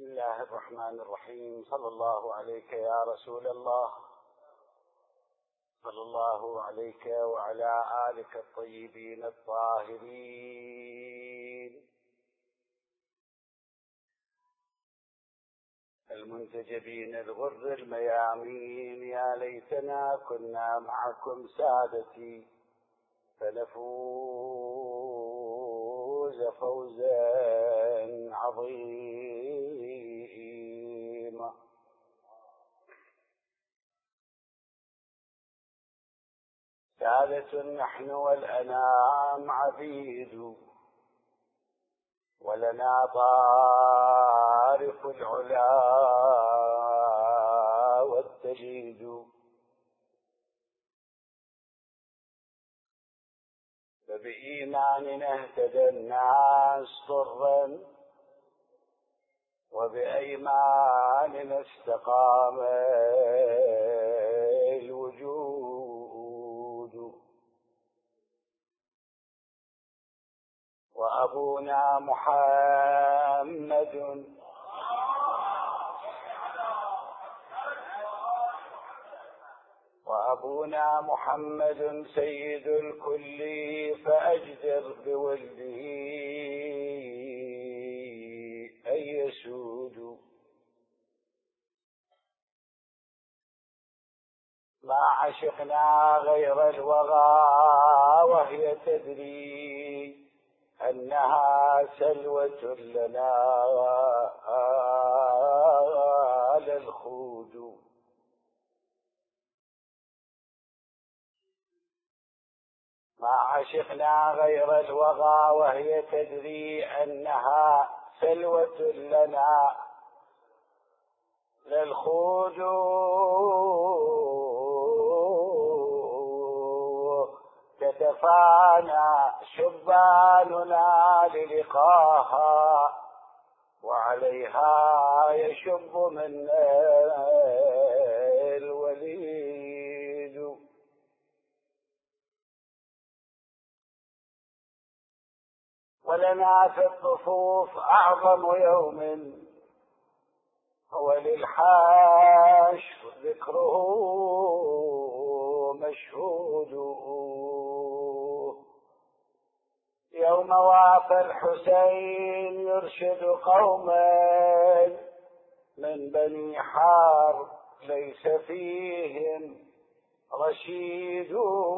الله الرحمن الرحيم. صلى الله عليك يا رسول الله، صلى الله عليك وعلى آلك الطيبين الطاهرين المنتجبين الغر الميامين. يا ليتنا كنا معكم سادتي فنفوز فوزا عظيما. سادة نحن والأنام عبيد، ولنا طارف العلا والتجيد، فبإيماننا اهتدى الناس ضرا، وبأيماننا استقام الوجود. وأبونا محمد سيد الكل، فأجدر بولده أن يسود. ما عشقنا غير الوغى وهي تدري أنها سلوة لنا للخود. ما عشقنا غير الوغى وهي تدري أنها سلوة لنا للخود. تتفانى شباننا للقاها، وعليها يشب من الوليد. ولنا في الطفوف أعظم يوم هو للحاشر ذكره مشهود. يوم وافى الحسين يرشد قوما من بني حار ليس فيهم رشيد.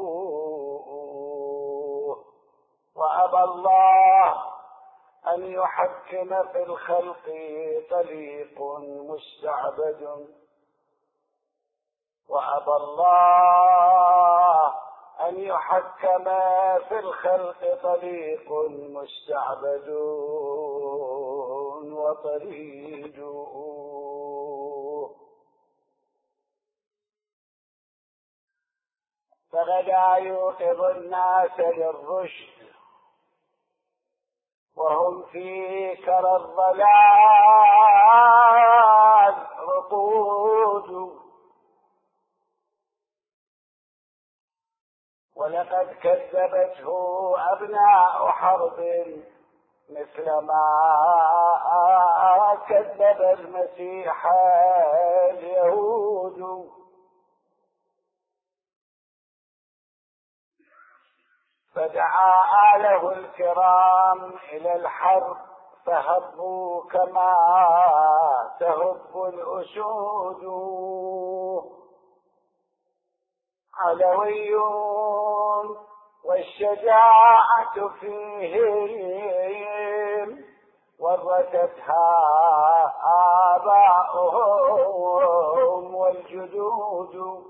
وأبى الله أن يحكم في الخلق طليق مستعبد. وأبى الله أن يحكم في الخلق طليق مستعبد وطريد. فغدا يوقظ الناس للرشد وهم في كرى الضلال رقود. ولقد كذبته أبناء حرب مثلما كذب المسيح اليهود. فدعا آله الكرام إلى الحرب فهبوا كما تهب الأسود. علويون والشجاعة فيهم ورثتها آباؤهم والجدود.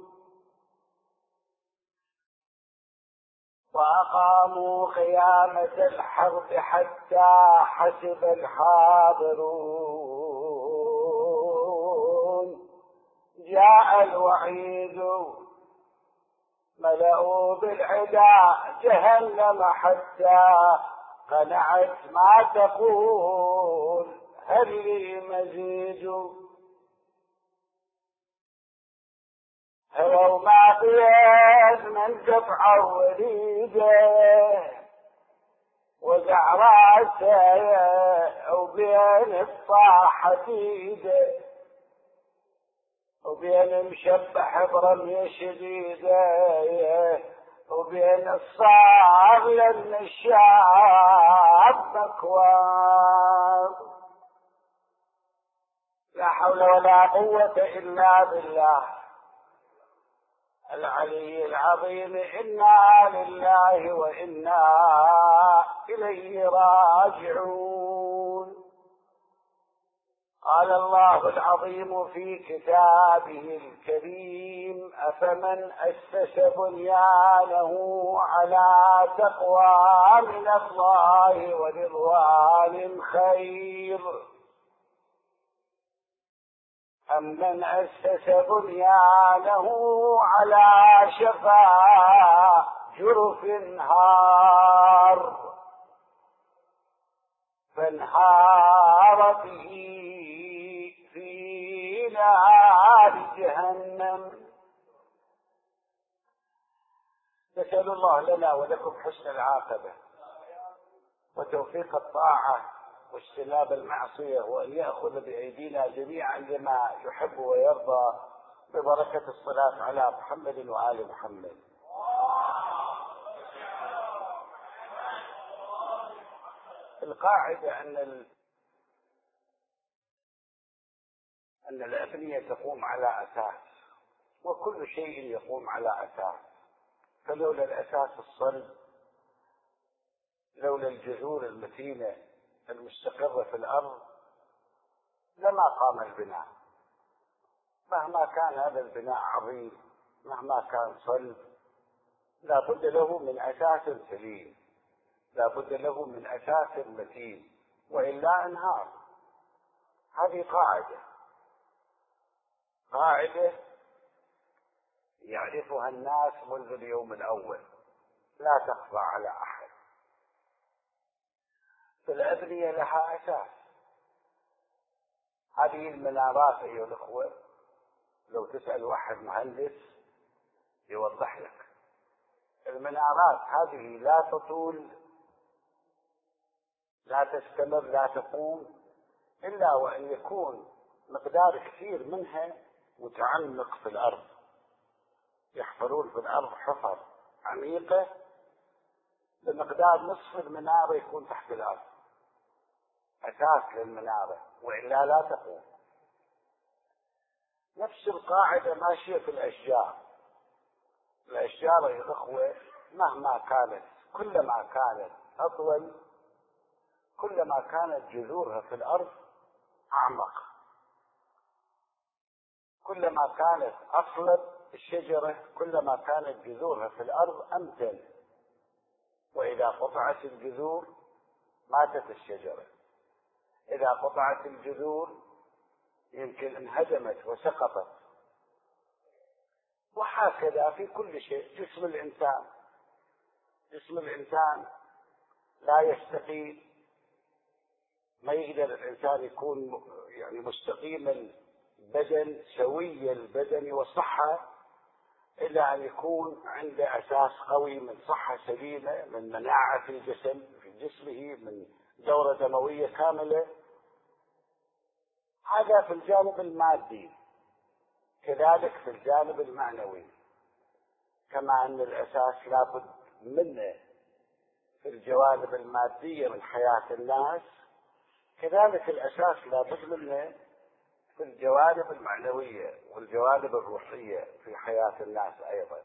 وأقاموا قيامة الحرب حتى حسب الحاضرون جاء الوعيد. ملأوا بالعدا جهنم حتى قنعت ما تقول هل لي مزيد. هلو ما بيد من قطع وريده وقع راسه وبين الطاحة ايده وبين مشبح برمية شديدة وبين الصاغ لأن الشاب مكوان. لا حول ولا قوة إلا بالله العلي العظيم. إنا لله وإنا إليه راجعون. قال الله العظيم في كتابه الكريم: أفمن أسس بنيانه على تقوى من الله ورضوان خير أم من أسس بنيانه على شفا جرف هار فانهار به في نار جهنم. نسأل الله لنا ولكم حسن العاقبة وتوفيق الطاعة واجتناب المعصية، وأن يأخذ بأيدينا جميعا لما يحب ويرضى، ببركة الصلاة على محمد وآل محمد. القاعدة أن الأبنية تقوم على أساس، وكل شيء يقوم على أساس، فلولا الأساس الصلب، لولا الجذور المتينة المستقرة في الأرض، لما قام البناء. مهما كان هذا البناء عظيم، مهما كان صلب، لا بد له من أساس سليم، لا بد له من أساس متين، وإلا انهار. هذه قاعدة يعرفها الناس منذ اليوم الأول، لا تخفى على أحد. فالأبنية لها أساس. هذه المنارات أيها الأخوة، لو تسأل واحد مهندس يوضح لك، المنارات هذه لا تطول، لا تستمر، لا تقوم إلا وأن يكون مقدار كثير منها متعمق في الأرض. يحفرون في الأرض حفر عميقة بمقدار نصف المنارة يكون تحت الأرض، أساس للمنارة، وإلا لا تقوم. نفس القاعدة ماشية في الأشجار. الأشجار يا إخوة مهما كانت، كلما كانت أطول، كلما كانت جذورها في الأرض أعمق، كلما كانت أصلب الشجرة، كلما كانت جذورها في الأرض أمتن. وإذا قطعت الجذور ماتت الشجرة، إذا قطعت الجذور يمكن انهدمت وسقطت. وهكذا في كل شيء. جسم الإنسان لا يستقيم، ما يقدر الإنسان يكون يعني مستقيم البدن، سوي البدن والصحة، إلا أن يكون عنده أساس قوي من صحة سليمة، من مناعة في الجسم، في جسمه، من دورة دموية كاملة. هذا في الجانب المادي. كذلك في الجانب المعنوي، كما أن الأساس لابد منه في الجوانب المادية من حياة الناس، كذلك الأساس لابد منه في الجوانب المعنوية والجوانب الروحية في حياة الناس أيضا.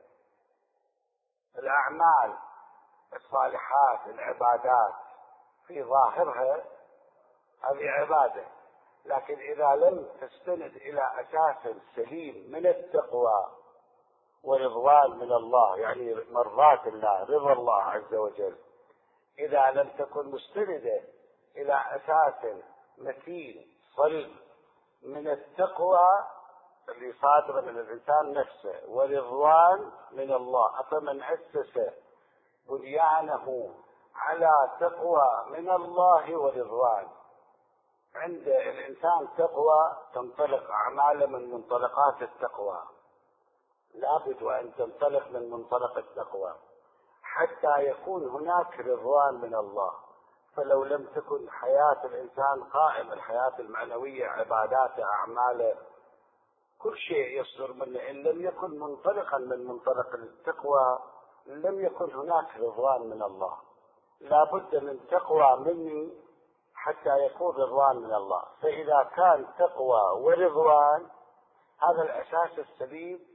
الأعمال الصالحات، العبادات، في ظاهرها هذه عبادة، لكن إذا لم تستند إلى أساس سليم من التقوى ورضوان من الله، يعني مرضاة الله، رضا الله عز وجل، إذا لم تكن مستندة إلى أساس متين صلب من التقوى اللي صادرة من الإنسان نفسه ورضوان من الله، أفمن أسس بنيانه على تقوى من الله ورضوان. عند الإنسان تقوى تنطلق أعماله من منطلقات التقوى، لابد أن تنطلق من منطلق التقوى حتى يكون هناك رضوان من الله. فلو لم تكن حياة الإنسان قائمة، الحياة المعنوية، عباداته، أعماله، كل شيء يصدر منه، إن لم يكن منطلقا من منطلق التقوى لم يكن هناك رضوان من الله. لا بد من تقوى مني حتى يكون رضوان من الله. فإذا كان تقوى ورضوان، هذا الأساس السليم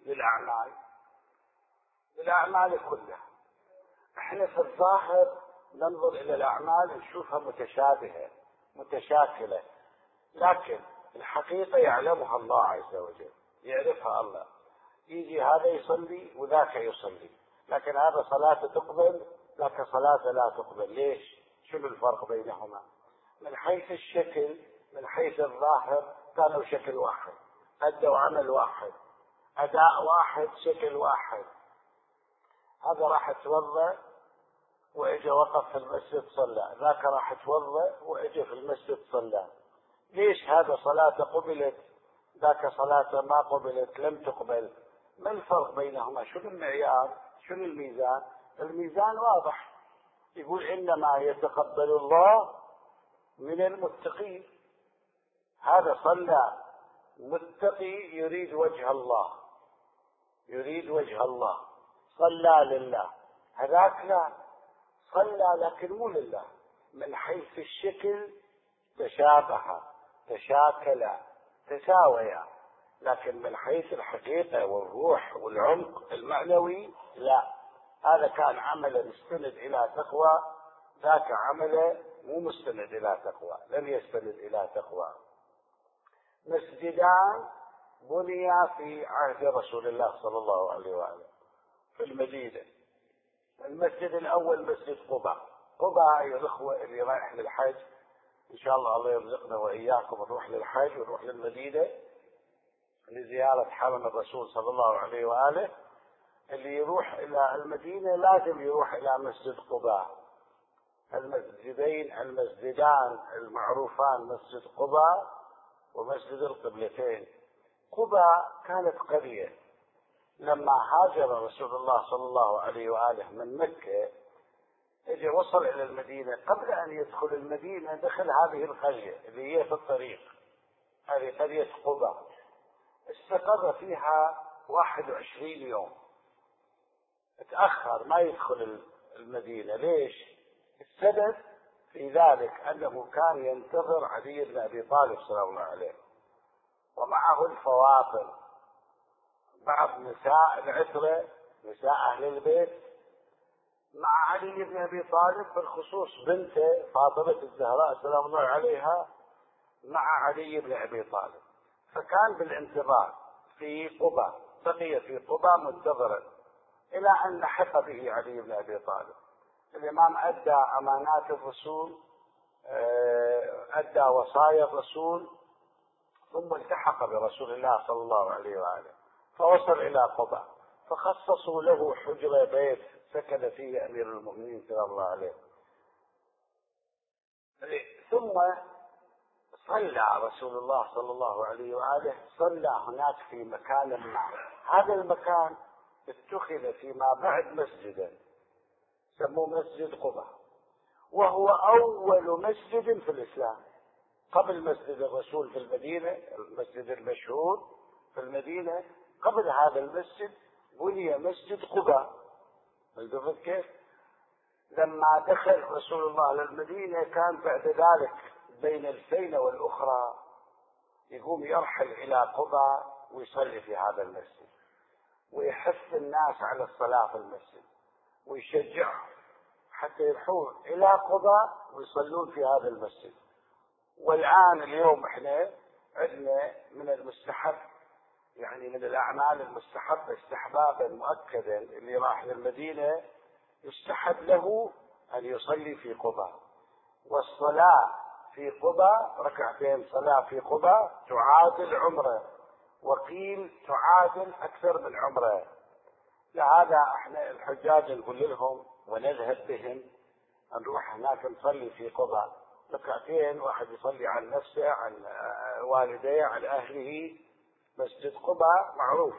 للأعمال كلها. احنا في الظاهر ننظر إلى الأعمال نشوفها متشابهة متشاكلة، لكن الحقيقة يعلمها الله عز وجل، يعرفها الله. يجي هذا يصلي وذاك يصلي، لكن هذا صلاة تقبل ذاك صلاة لا تقبل. ليش؟ شنو الفرق بينهما؟ من حيث الشكل، من حيث الظاهر كانوا شكل واحد، أدوا عمل واحد، أداء واحد، شكل واحد. هذا راح يتوضأ وإجا وقف في المسجد صلى، ذاك راح يتوضأ وإجا في المسجد صلى. ليش هذا صلاة قبلت ذاك صلاة ما قبلت لم تقبل؟ ما الفرق بينهما؟ شنو المعيار؟ شنو الميزان؟ الميزان واضح، يقول إنما يتقبل الله من المتقين. هذا صلى متقي يريد وجه الله، يريد وجه الله، صلى لله. هذاك لا، صلى لكن مو لله. من حيث الشكل تشابه، تشاكل، تساويا، لكن من حيث الحقيقة والروح والعمق المعنوي لا. هذا كان عمل مستند إلى تقوى، ذاك عمل مو مستند إلى تقوى، لم يستند إلى تقوى. مسجدان بنيا في عهد رسول الله صلى الله عليه وآله في المدينة. المسجد الأول مسجد قباء. قباء يا الأخوة اللي رايح للحج، إن شاء الله يرزقنا وإياكم نروح للحج ونروح للمدينة لزيارة حرم الرسول صلى الله عليه وآله. اللي يروح إلى المدينة لازم يروح إلى مسجد قباء. المسجدان المعروفان مسجد قباء ومسجد القبلتين. قباء كانت قرية، لما هاجر رسول الله صلى الله عليه وآله من مكة اجى وصل إلى المدينة. قبل أن يدخل المدينة دخل هذه القرية اللي هي في الطريق، هذه قرية قباء. استقر فيها 21 يوم، تأخر ما يدخل المدينة. ليش؟ السبب في ذلك أنه كان ينتظر علي بن أبي طالب سلام الله عليه، ومعه الفواطم، بعض نساء العترة، نساء أهل البيت، مع علي بن أبي طالب، بالخصوص بنته فاطمة الزهراء سلام الله عليها مع علي بن أبي طالب. فكان بالانتظار في قباء، بقي في قباء منتظرا إلى أن لحق به علي بن أبي طالب. الإمام أدى أمانات الرسول، أدى وصايا الرسول، ثم التحق برسول الله صلى الله عليه وآله، فوصل إلى قباء، فخصصوا له حجرة بيت سكن فيه أمير المؤمنين سلام الله عليه. ثم صلى رسول الله صلى الله عليه وآله، صلى هناك في مكان ما. هذا المكان اتخذ فيما بعد مسجدا سموه مسجد قباء، وهو أول مسجد في الإسلام. قبل مسجد الرسول في المدينة، المسجد المشهور في المدينة، قبل هذا المسجد بني مسجد قباء. التفت كيف؟ لما دخل رسول الله للمدينة كان بعد ذلك بين السينة والأخرى يقوم يرحل إلى قباء ويصلي في هذا المسجد، ويحث الناس على الصلاة في المسجد، ويشجعهم حتى يروحون إلى قباء ويصلون في هذا المسجد. والآن اليوم احنا عندنا من المستحب، يعني من الأعمال المستحبة استحبابا مؤكدا، اللي راح للمدينة يستحب له أن يصلي في قباء. والصلاة في قباء ركعتين صلاة في قباء تعادل عمره، وقيل تعادل أكثر من عمره. لهذا احنا الحجاج نقول لهم ونذهب بهم نروح هناك نصلي في قباء ركعتين، واحد يصلي عن نفسه، عن والديه، عن أهله. مسجد قباء معروف.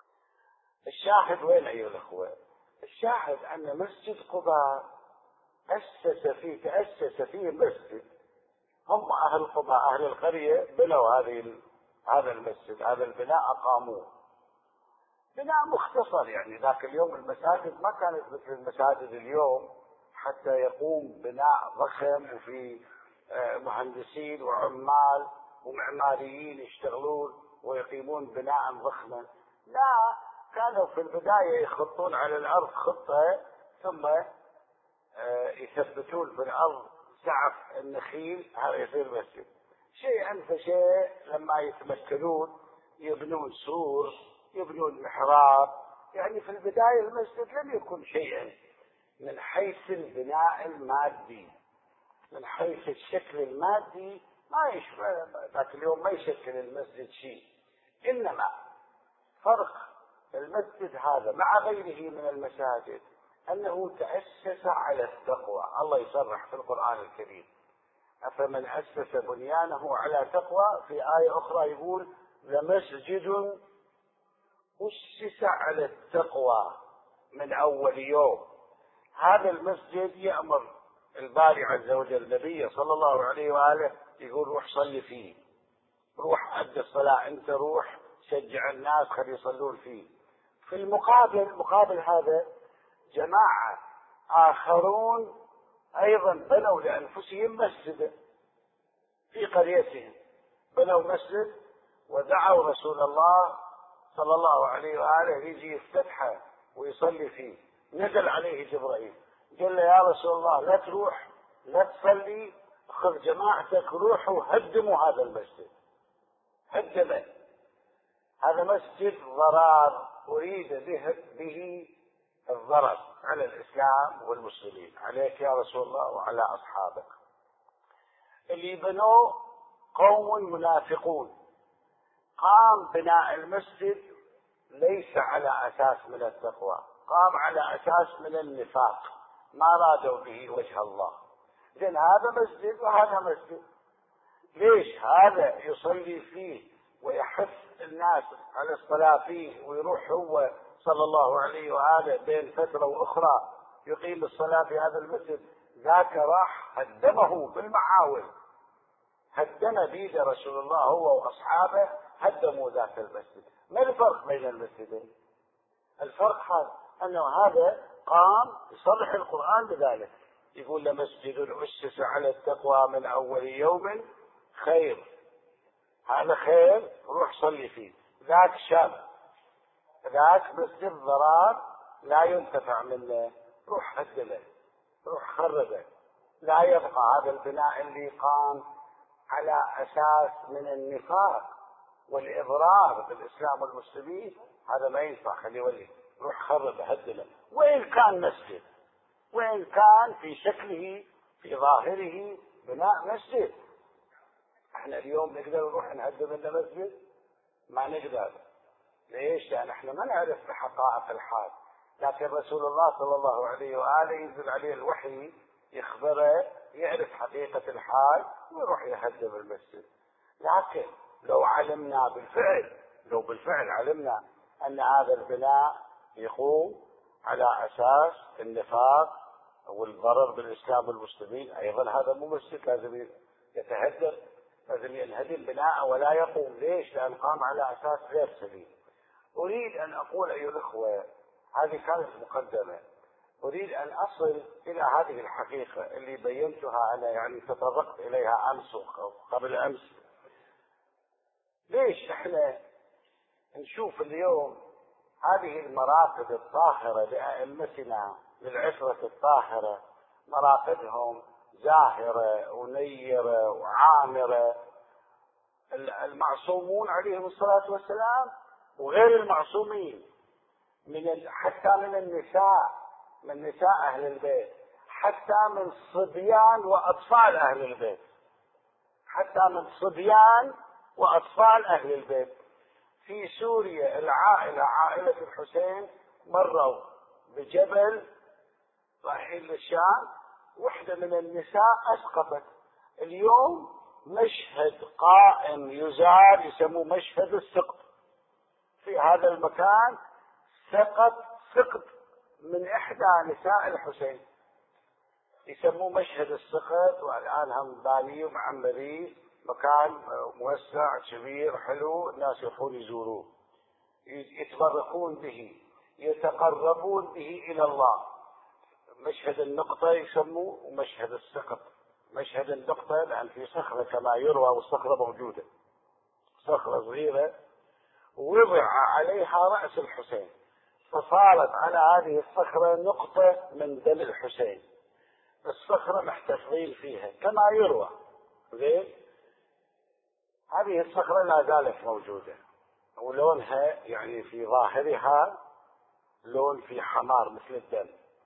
الشاهد وين أيها الأخوة؟ الشاهد أن مسجد قباء تأسس فيه مسجد. هم أهل قباء أهل القرية بنوا هذا المسجد، هذا البناء أقاموه. بناء مختصر، يعني ذاك اليوم المساجد ما كانت مثل المساجد اليوم حتى يقوم بناء ضخم وفي مهندسين وعمال ومعماريين يشتغلون ويقيمون بناء ضخما. لا، كانوا في البداية يخطون على الأرض خطة، ثم يثبتون في الأرض سعف النخيل، هذا يصير مسجد. شيئا فشيء لما يتمكنون يبنون سور، يبنون محراب. يعني في البداية المسجد لم يكن شيئا من حيث البناء المادي، من حيث الشكل المادي ما يشبه ذاك اليوم، ما يشكل المسجد شيء. إنما فرق المسجد هذا مع غيره من المساجد أنه تأسس على التقوى. الله يصرح في القرآن الكريم: أفمن أسس بنيانه على تقوى. في آية أخرى يقول: لمسجد أسس على التقوى من أول يوم. هذا المسجد يأمر الباري عز وجل النبي صلى الله عليه وآله، يقول: روح صلي فيه، روح أدي الصلاة، أنت روح شجع الناس خلي يصلون فيه. في مقابل هذا جماعة آخرون أيضا بنوا لأنفسهم مسجدا في قريتهم، بنوا مسجد ودعوا رسول الله صلى الله عليه وآله يجي يفتتحه ويصلي فيه. نزل عليه جبرائيل قال له: يا رسول الله لا تروح لا تصلي، خذ جماعتك روحوا هدموا هذا المسجد. هدمه، هذا مسجد ضرار، أريد به الضرر على الإسلام والمسلمين، عليك يا رسول الله وعلى أصحابك. اللي بنوا قوم منافقون. قام بناء المسجد ليس على أساس من التقوى، قام على أساس من النفاق، ما رادوا به وجه الله. لأن هذا مسجد وهذا مسجد، ليش هذا يصلي فيه ويحث الناس على الصلاة فيه ويروح هو صلى الله عليه وآله بين فترة وأخرى يقيم الصلاة في هذا المسجد، ذاك راح هدمه بالمعاول، هدم بيد رسول الله هو وأصحابه، هدموا ذاك المسجد. ما الفرق بين المسجدين؟ الفرق هذا أنه هذا قام يصرح القرآن بذلك، يقول: لمسجد أسس على التقوى من أول يوم خير. هذا خير، روح صلي فيه. ذاك شر، ذاك مسجد ضرار لا ينتفع منه، روح هدمه، روح خربه. لا يبقى هذا البناء اللي قام على أساس من النفاق والإضرار بالإسلام والمسلمين، هذا ما ينفع، خليه ولي، روح خربه هدمه. وإن كان مسجد، وإن كان في شكله في ظاهره بناء مسجد. احنا اليوم نقدر نروح نهدم لنا مسجد؟ ما نقدر. ليش؟ لأن احنا ما نعرف بحقائق الحال، لكن رسول الله صلى الله عليه وآله ينزل عليه الوحي يخبره، يعرف حقيقة الحال ويروح يهدم المسجد. لكن لو علمنا بالفعل علمنا أن هذا البناء يقوم على أساس النفاق والضرر بالإسلام والمسلمين، أيضا هذا مو مسجد، لازم يتهدم، لازم ينهدم بناء ولا يقوم. ليش؟ لأن قام على أساس غير سليم. أريد أن أقول أيها الأخوة، هذه كانت مقدمة، أريد أن أصل إلى هذه الحقيقة اللي بينتها أنا، يعني تطرقت إليها أمس وقبل أمس. ليش إحنا نشوف اليوم هذه المراقد الطاهرة لأئمتنا للعشرة الطاهرة، مراقدهم زاهرة ونيرة وعامرة، المعصومون عليهم الصلاة والسلام وغير المعصومين، حتى من النساء، من نساء أهل البيت، حتى من صبيان وأطفال أهل البيت، حتى من صبيان وأطفال أهل البيت. في سوريا عائلة الحسين مروا بجبل رايحين للشام، واحدة من النساء أسقطت. اليوم مشهد قائم يزار يسموه مشهد السقط. في هذا المكان سقط من إحدى نساء الحسين، يسموه مشهد السقط، والآن هم بانيه ومعمريه، مكان موسع كبير حلو، الناس يروحون يزوروه، يتبركون به، يتقربون به إلى الله. مشهد النقطة يسموه، ومشهد السقط. مشهد النقطة لأن في صخرة كما يروى، والصخرة موجودة، صخرة صغيرة ووضع عليها رأس الحسين، فصارت على هذه الصخرة نقطة من دم الحسين، الصخرة محتفظين فيها كما يروى. زين، هذه الصخرة لا زالت موجودة، ولونها يعني في ظاهرها لون في حمار مثل الدم.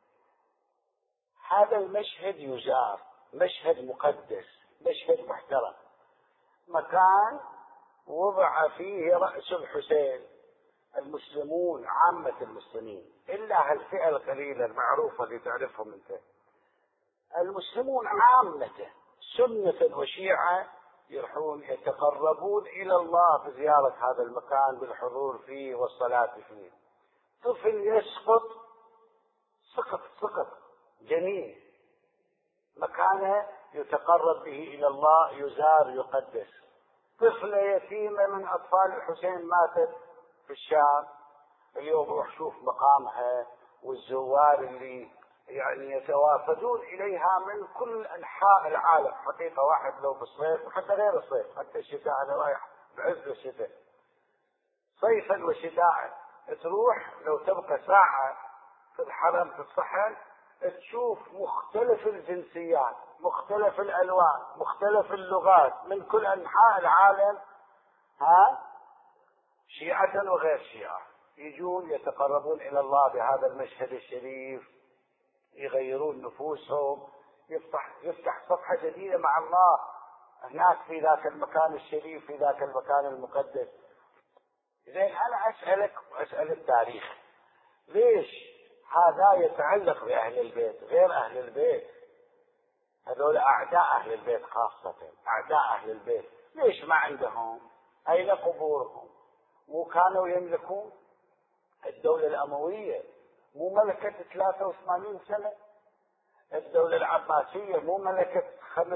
هذا المشهد يزار، مشهد مقدس، مشهد محترم، مكان وضع فيه رأس الحسين. المسلمون عامة المسلمين، إلا هالفئة القليلة المعروفة اللي تعرفهم أنت، المسلمون عامة سنة وشيعة يروحون يتقربون إلى الله في زيارة هذا المكان بالحضور فيه والصلاة فيه. طفل يسقط سقط جميل، مكانه يتقرب به إلى الله، يزار يقدس. طفلة يتيمة من أطفال الحسين ماتت في الشام، اليوم روح شوف مقامها، والزوار اللي يعني يتوافدون إليها من كل أنحاء العالم. حقيقة واحد لو بالصيف وحتى غير الصيف، حتى الشتاء، أنا رايح بعز الشتاء صيفا وشتاء، تروح لو تبقى ساعة في الحرم في الصحن، تشوف مختلف الجنسيات، مختلف الألوان، مختلف اللغات، من كل أنحاء العالم، شيعة وغير شيعة، يجون يتقربون إلى الله بهذا المشهد الشريف، يغيرون نفوسهم، يفتح صفحة جديدة مع الله هناك في ذاك المكان الشريف، في ذاك المكان المقدس. زين، أنا أسألك وأسأل التاريخ، ليش هذا يتعلق بأهل البيت غير أهل البيت؟ هذول أعداء أهل البيت، خاصة أعداء أهل البيت، ليش ما عندهم؟ أين قبورهم؟ مو كانوا يملكون الدولة الأموية؟ مو ملكت 83 سنة؟ الدولة العباسية مو ملكت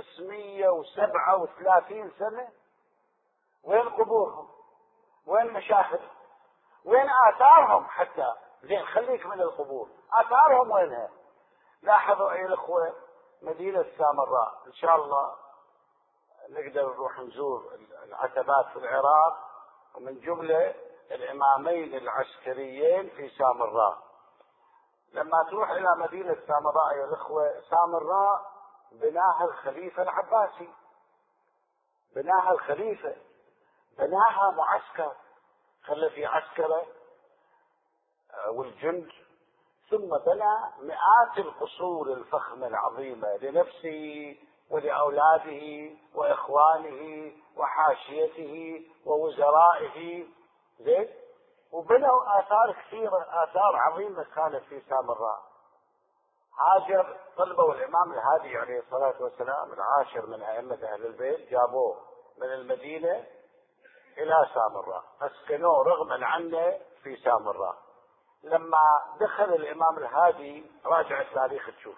537 سنة؟ وين قبورهم؟ وين مشاهدهم؟ وين آثارهم حتى؟ زين، خليك من القبور، آثارهم وينها؟ لاحظوا أيها الأخوة، مدينة سامراء إن شاء الله نقدر نروح نزور العتبات في العراق، ومن جملة الإمامين العسكريين في سامراء. لما تروح إلى مدينة سامراء يا الأخوة، سامراء بناها الخليفة العباسي، بناها الخليفة، بناها معسكر، خلى في عسكرة والجند، ثم بنى مئات القصور الفخمة العظيمة لنفسه ولأولاده وإخوانه وحاشيته ووزرائه. زين، وبنوا آثار كثيرة، آثار عظيمة كانت في سامراء. هاجر، طلبوا الإمام الهادي عليه الصلاة والسلام، العاشر من أئمة أهل البيت، جابوه من المدينة إلى سامراء، أسكنوه رغما عنه في سامراء. لما دخل الإمام الهادي، راجع التاريخ تشوف،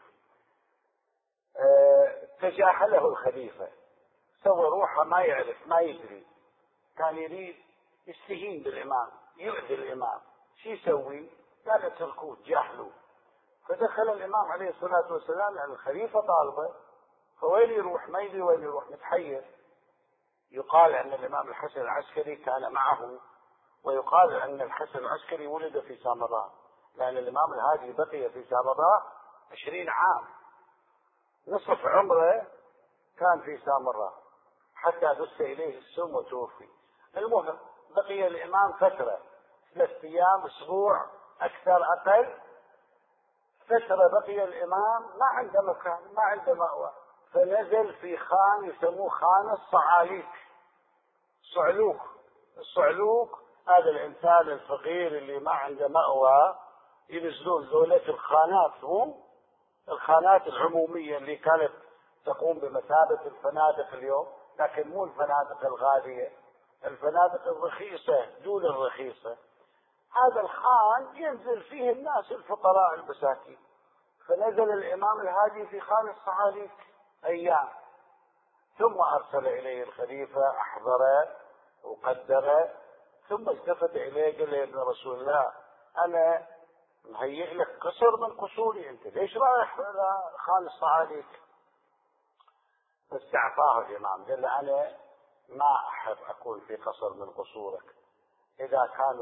تجاهله الخليفة، سوى روحه ما يعرف ما يدري، كان يريد يستهين بالإمام، يؤذي الإمام، شو يسوي؟ قال اتركوه، جاهلوه. فدخل الإمام عليه الصلاة والسلام، يعني الخليفة طالبه، فوين يروح؟ ما يدري وين يروح، متحير. يقال أن الإمام الحسن العسكري كان معه، ويقال أن الحسن العسكري ولد في سامراء، لأن الإمام الهادي بقي في سامراء 20 عام، نصف عمره كان في سامراء حتى دس إليه السم وتوفي. المهم بقي الإمام فترة، 3 أيام، أسبوع، أكثر أقل، فترة بقي الإمام ما عنده مكان، ما عنده مأوى، فنزل في خان يسموه خان الصعاليك، صعلوك. الصعلوك هذا الإنسان الفقير اللي ما عنده مأوى، ينزلون ذولة الخانات، هم الخانات العمومية اللي كانت تقوم بمثابة الفنادق اليوم، لكن مو الفنادق الغالية، الفنادق الرخيصة دون الرخيصة. هذا الخان ينزل فيه الناس الفقراء المساكين، فنزل الإمام الهادي في خان الصعاليك أيام، ثم أرسل إليه الخليفة أحضره وقدره، ثم التفت إليه قال له يا ابن رسول الله أنا مهيئ لك قصر من قصوري، أنت ليش رايح إلى خان الصعاليك؟ فاستعفاه الإمام قال له أنا ما أحب أكون في قصر من قصورك، إذا كان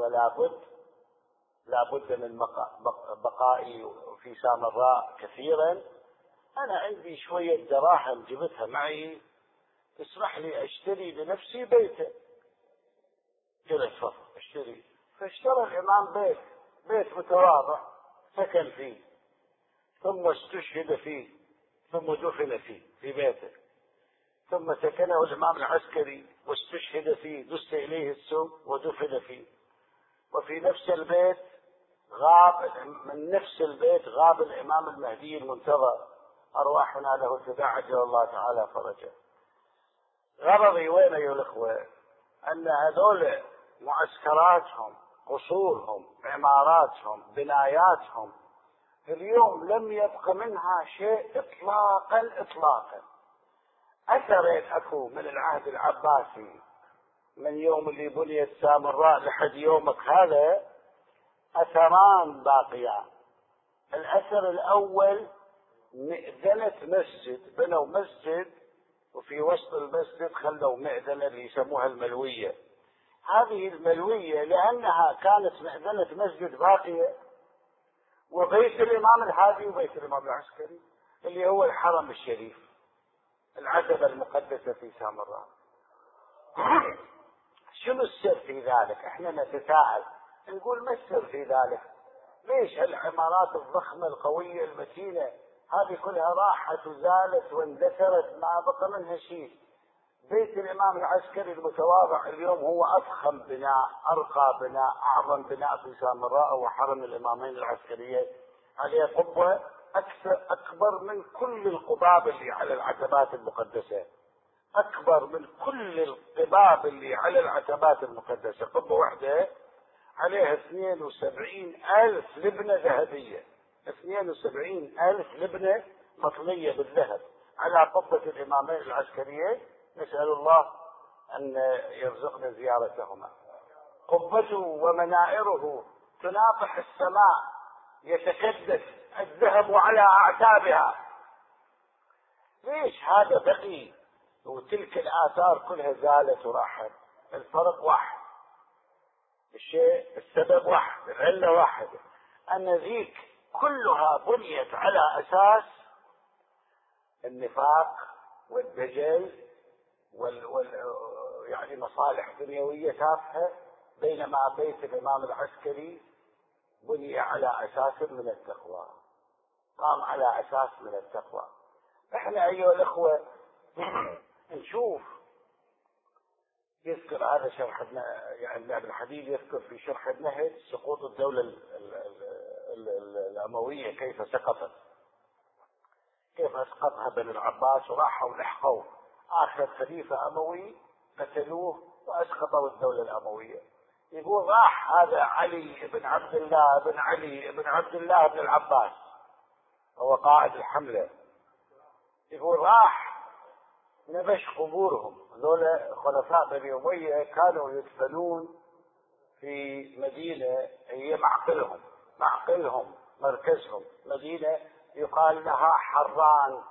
لابد من بقائي في سامراء كثيرا، أنا عندي شوية دراهم جبتها معي، تسمح لي أشتري لنفسي بيتا. قال تفضل اشتري. فاشترى الإمام بيت متواضع سكن فيه، ثم استشهد فيه، ثم دفن فيه في بيته، ثم سكنه الإمام العسكري واستشهد فيه، دس إليه السم ودفن فيه. وفي نفس البيت غاب الإمام المهدي المنتظر، أرواحنا له فداء، عجل الله تعالى فرجه. غرضي وين يا الأخوة؟ أن هذول معسكراتهم، قصورهم، عماراتهم، بناياتهم، اليوم لم يبق منها شيء إطلاقا. أثرين أكو من العهد العباسي، من يوم اللي بنيت سامراء لحد يومك هذا أثران باقيان. الأثر الأول مئذنة مسجد، بنوا مسجد وفي وسط المسجد خلوا مئذنة اللي يسموها الملوية. هذه الملوية لأنها كانت مئذنة مسجد باقية، وبيت الإمام الهادي وبيت الإمام العسكري اللي هو الحرم الشريف، العتبة المقدسة في سامراء. شنو السر في ذلك؟ احنا نتساءل نقول ما السر في ذلك؟ ليش العمارات الضخمة القوية المتينة هذه كلها راحت وزالت واندثرت، ما بقى منها شيء؟ بيت الإمام العسكري المتواضع اليوم هو أفخم بناء، أرقى بناء، أعظم بناء في سامراء، وحرم الإمامين العسكريين عليه قبة أكبر من كل القباب اللي على العتبات المقدسة، أكبر من كل القباب اللي على العتبات المقدسة. قبة واحدة عليها 72,000 لبنة ذهبية، 72,000 لبنة مطلية بالذهب على قبة الإمامين العسكريين. نسأل الله أن يرزقنا زيارتهما. قبته ومنائره تناطح السماء، يتكدس الذهب على أعتابها. ليش هذا بقي وتلك الآثار كلها زالت وراحت؟ الفرق واحد، السبب واحد، العلة واحدة، أن ذيك كلها بنيت على أساس النفاق والدجل يعني مصالح دنيوية تافهة، بينما بيت الإمام العسكري بني على أساس من التقوى، قام على أساس من التقوى. احنا أيها الأخوة نشوف، يذكر هذا شرح يعني ابن الحديد يذكر في شرح النهج سقوط الدولة الأموية، كيف سقطت، كيف اسقطها بني العباس وراحوا لحقوا آخر خليفة أموي قتلوه واسقطوا الدولة الأموية. يقول راح هذا علي بن عبد الله بن علي بن عبد الله بن العباس، هو قائد الحملة، يقول راح نبش قبورهم. هذول خلفاء بني أمية كانوا يدفنون في مدينة هي معقلهم مركزهم، مدينة يقال لها حران،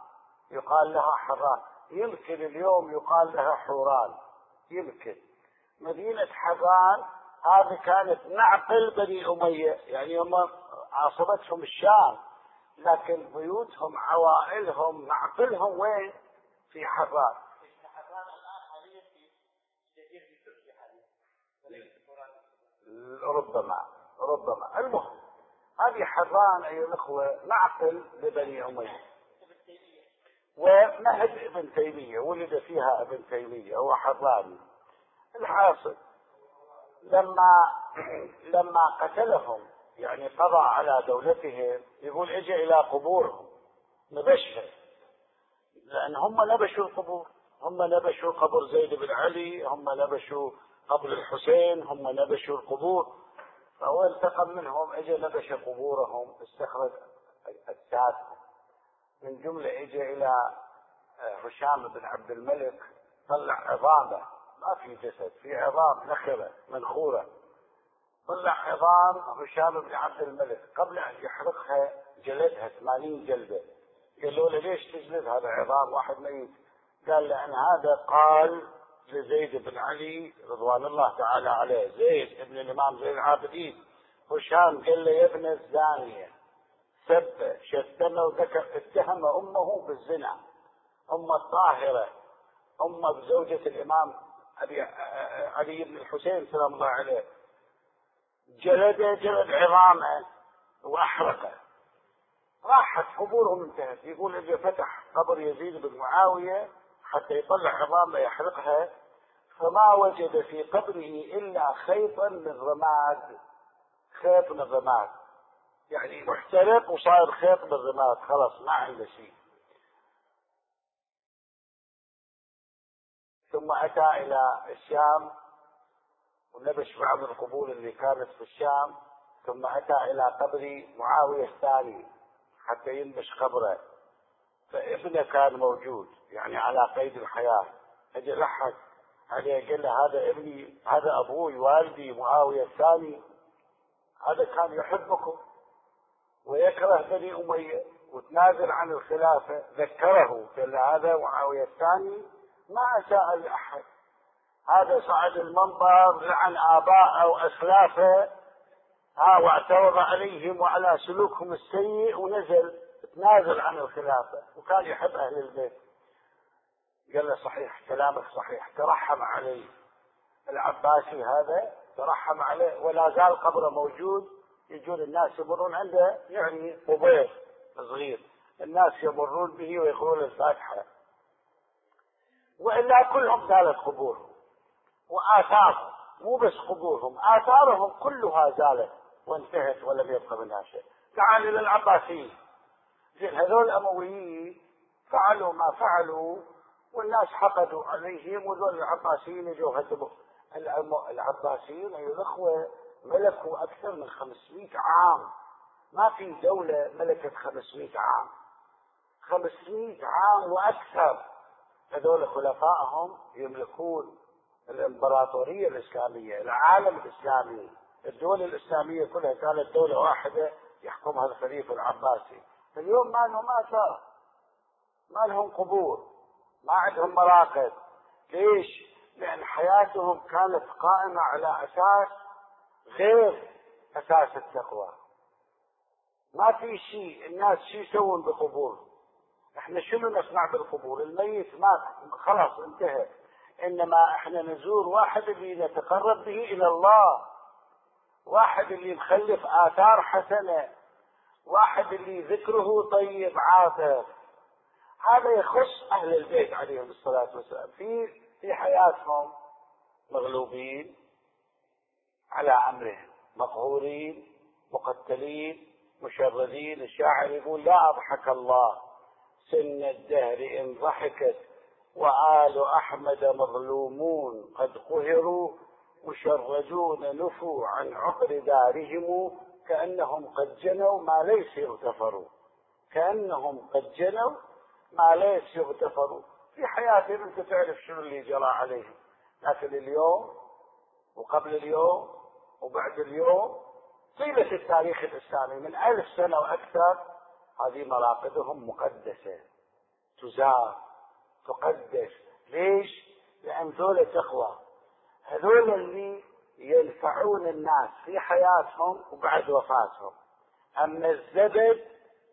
يمكن اليوم يقال لها حوران، يمكن. مدينة حران هذه كانت معقل بني أمية، يعني هم عاصمتهم الشام، لكن بيوتهم عوائلهم معقلهم وين؟ في حران. ربما المهم هذه حران أيها الأخوة معقل لبني أمية، ومهد ابن تيمية ولد فيها ابن تيمية، هو حراني. الحاصل لما قتلهم يعني قضى على دولتهم، يقول اجى إلى قبورهم نبشها، لأن هم نبشوا القبور، هم نبشوا قبر زيد بن علي، هم نبشوا قبر الحسين، هم نبشوا القبور. فهو انتقم منهم، اجى نبش قبورهم، استخرج السادسة. من جملة اجى الى هشام بن عبد الملك، طلع عظامه، ما في جسد، في عظام نخرة منخورة، طلع عظام هشام بن عبد الملك، قبل ان يحرقها جلدها 80 جلدة. قالوا له ليش تجلد هذا عظام واحد ميت؟ قال لأن هذا قال لزيد بن علي رضوان الله تعالى عليه، زيد ابن الإمام زين العابدين، هشام قال له يا ابن الزانية، سب شتم وذكر، اتهم أمه بالزنا، أم الطاهرة، أم بزوجة الإمام علي بن الحسين سلام الله عليه، جلد عظامه وأحرقه. راحت قبورهم انتهت. يقول اللي فتح قبر يزيد بن معاوية حتى يطلع عظامه يحرقها، فما وجد في قبره إلا خيطا من رماد، خيط من رماد، يعني محترق وصار خيط من رماد، خلاص ما عنده شيء. ثم أتى إلى الشام ونبش بعض القبور اللي كانت في الشام، ثم أتى إلى قبر معاوية الثاني حتى ينبش قبره، فابنه كان موجود يعني على قيد الحياة، اجى لحق عليه قال له هذا ابني، هذا ابوي والدي معاوية الثاني، هذا كان يحبكم ويكره بني أمية وتنازل عن الخلافة. ذكره قال له هذا معاوية الثاني ما أساء لأحد، هذا صعد المنبر لعن آباءه وأسلافه واعترض عليهم وعلى سلوكهم السيء ونزل تنازل عن الخلافة وكان يحب أهل البيت. قال له صحيح كلامك صحيح، ترحم عليه. العباسي هذا ترحم عليه ولا زال قبره موجود، يجون الناس يمرون عنده، يعني قبير صغير، الناس يمرون به ويقولون الفاتحة. وإلا كلهم زالت قبورهم وآثارهم، مو بس قبورهم، آثارهم كلها زالت وانتهت ولم يبقى منها شيء. تعال إلى العباسيين، هذول الأمويين فعلوا ما فعلوا والناس حقدوا عليهم، وذول العباسيين يجوا هدموا. العباسيين أيها الأخوة ملكوا أكثر من 500 عام، ما في دولة ملكت 500 عام، 500 عام وأكثر. هذول خلفائهم يملكون الإمبراطورية الإسلامية، العالم الإسلامي، الدول الإسلامية كلها كانت دولة واحدة يحكمها الخليفة العباسي. اليوم ما لهم آثار، ما لهم قبور، ما عندهم مراقد. ليش؟ لأن حياتهم كانت قائمة على أساس غير أساس التقوى. ما في شيء، الناس شو يسوون بقبور؟ احنا شنو نصنع بالقبور؟ الميت مات خلاص انتهى، انما احنا نزور واحد اللي نتقرب به الى الله، واحد اللي مخلف آثار حسنة، واحد اللي ذكره طيب عاطر. هذا يخص أهل البيت عليهم الصلاة والسلام في حياتهم مغلوبين على أمرهم، مقهورين، مقتلين، مشردين. الشاعر يقول لا أضحك الله سن الدهر إن ضحكت، وآل أحمد مظلومون قد قهروا، مشردون نفوا عن عقر دارهم، كأنهم قد جنوا ما ليس يغتفروا، كأنهم قد جنوا ما ليس يغتفروا. في حياتهم انت تعرف شنو اللي جرى عليهم، لكن اليوم وقبل اليوم وبعد اليوم طيلة التاريخ الإسلامي من 1000 سنة وأكثر، هذه مراقدهم مقدسة، تزار، تقدس. ليش؟ لأن ذول تقوى، هذول اللي ينفعون الناس في حياتهم وبعد وفاتهم. أما الزبد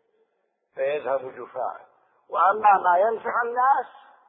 فيذهب جفاء، وأما ما ينفع الناس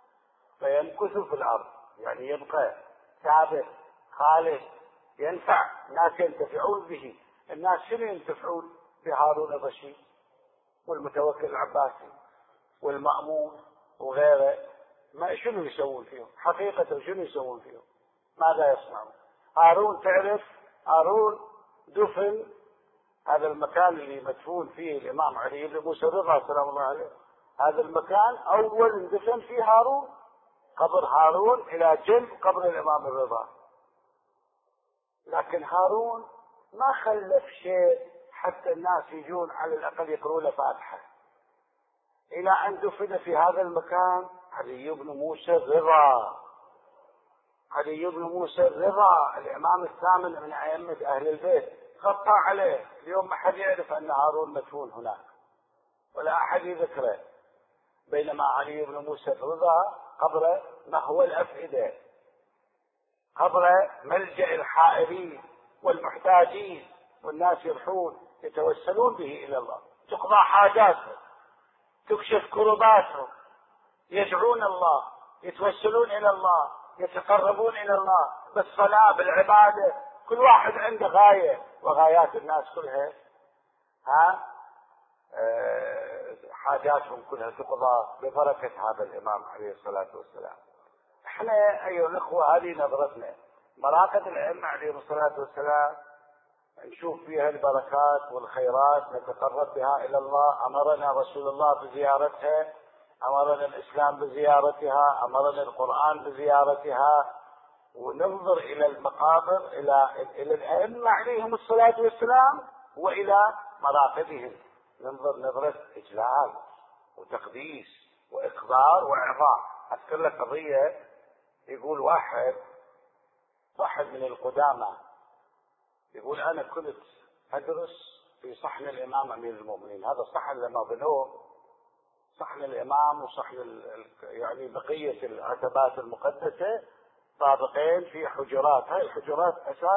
فيمكث في الأرض، يعني يبقى ثابت خالد، ينفع الناس، ينتفعون به. الناس شنو ينتفعون بهارون الرشيد والمتوكل العباسي والمأمون وغيره؟ ما شنو يسوون فيهم حقيقة؟ شنو يسوون فيهم؟ ماذا يصنعون؟ هارون، تعرف هارون دفن، هذا المكان اللي مدفون فيه الإمام علي بن موسى الرضا سلام الله عليه، هذا المكان أول اندفن فيه هارون، قبر هارون إلى جنب قبر الإمام الرضا. لكن هارون ما خلف شيء حتى الناس يجون على الأقل يقروا له فاتحة، إلى أن دفن في هذا المكان علي بن موسى الرضا. علي بن موسى الرضا الإمام الثامن من أئمة أهل البيت، غطى عليه. اليوم ما حد يعرف أن هارون مدفون هناك ولا أحد يذكره، بينما علي بن موسى الرضا قبر مهوى الأفئدة، قبر ملجأ الحائرين والمحتاجين، والناس يروحون يتوسلون به إلى الله، تقضى حاجاتهم، تكشف كرباتهم، يدعون الله، يتوسلون إلى الله، يتقربون إلى الله بالصلاة بالعبادة. كل واحد عنده غاية، وغايات الناس كلها حاجاتهم كلها تقضى ببركة هذا الإمام عليه الصلاة والسلام. احنا أيها الأخوة هذه نظرتنا، مراقد الأئمة عليهم الصلاة والسلام نشوف فيها البركات والخيرات، نتقرب بها إلى الله. أمرنا رسول الله بزيارتها، أمرنا الإسلام بزيارتها، أمرنا القرآن بزيارتها. وننظر إلى المقابر، إلى الأئمة عليهم الصلاة والسلام وإلى مراقدهم، ننظر نظرة إجلال وتقديس وإقدار وإعظام. أذكر لك قضية، يقول واحد من القدامى، يقول أنا كنت أدرس في صحن الإمام أمير المؤمنين. هذا الصحن لما بنوه صحن الإمام وصحن يعني بقية العتبات المقدسة، طابقين في حجرات. هاي الحجرات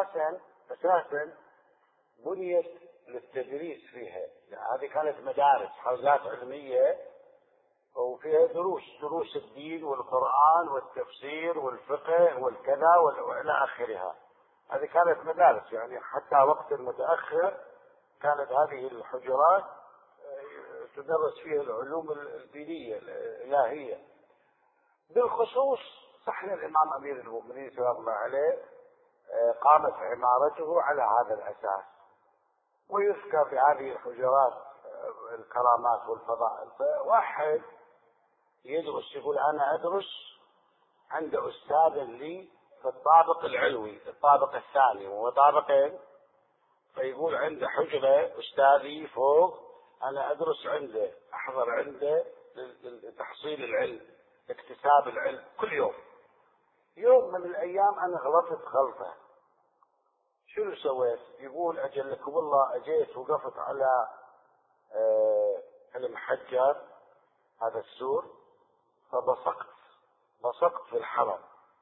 أساسا بنيت للتدريس فيها، يعني هذه كانت مدارس حوزات علمية، وفيها دروس الدين والقرآن والتفسير والفقه والكذا وإلى آخرها. هذه كانت مدارس، يعني حتى وقت المتأخر كانت هذه الحجرات تدرس فيها العلوم الدينية الإلهية. بالخصوص صحن الإمام أمير المؤمنين سلام الله عليه قامت عمارته على هذا الأساس. ويذكر في هذه الحجرات الكرامات والفضائل. فواحد يدرس يقول أنا أدرس عند أستاذ لي في الطابق العلوي، الطابق الثاني، وهو طابقين. فيقول عنده حجرة أستاذي فوق، أنا أدرس عنده، أحضر عنده لتحصيل العلم، اكتساب العلم كل يوم. يوم من الأيام أنا غلطت غلطة. شنو سويت؟ يقول أجلكم الله أجيت وقفت على المحجر، هذا السور، فبصقت في الحرم.